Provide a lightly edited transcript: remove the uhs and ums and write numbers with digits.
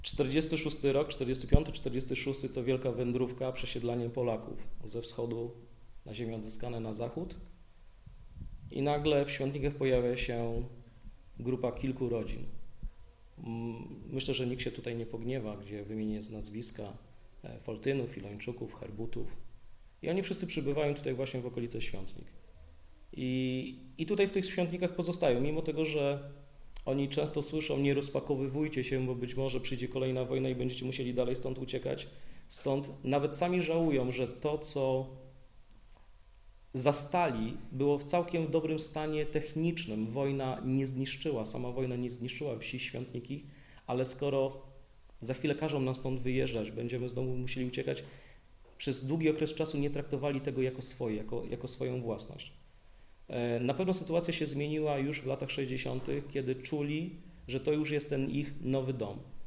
46 rok, 45, 46 to wielka wędrówka, przesiedlanie Polaków ze wschodu na ziemię odzyskane na zachód i nagle w Świątnikach pojawia się grupa kilku rodzin. Myślę, że nikt się tutaj nie pogniewa, gdzie wymienię z nazwiska Foltynów, Ilończuków, Herbutów i oni wszyscy przybywają tutaj właśnie w okolice Świątnik. I tutaj w tych Świątnikach pozostają, mimo tego, że oni często słyszą, nie rozpakowywujcie się, bo być może przyjdzie kolejna wojna i będziecie musieli dalej stąd uciekać. Stąd nawet sami żałują, że to, co zastali, było w całkiem dobrym stanie technicznym. Sama wojna nie zniszczyła wsi Świątniki, ale skoro za chwilę każą nam stąd wyjeżdżać, będziemy znowu musieli uciekać, przez długi okres czasu nie traktowali tego jako swoje, jako swoją własność. Na pewno sytuacja się zmieniła już w latach 60., kiedy czuli, że to już jest ten ich nowy dom.